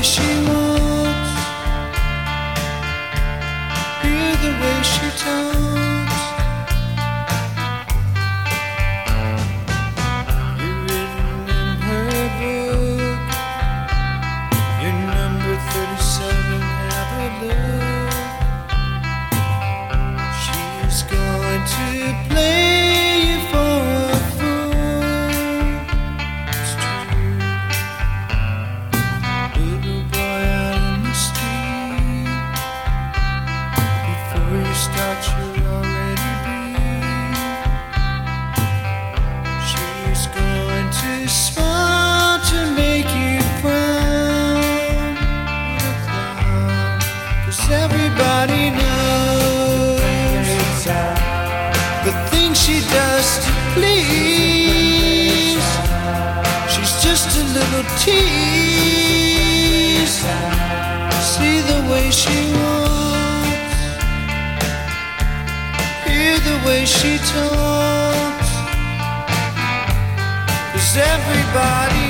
she walks, hear the way she talks. You're written in her book. You're number 37. Have a look. She's going to play you for a fool. It's true. Little boy out in the street. Before you start, you're already beat. She's going to smile to make you proud. What a clown. 'Cause everybody knows the things she does to please. She's just a little tease. See the way she walks, hear the way she talks. 'Cause everybody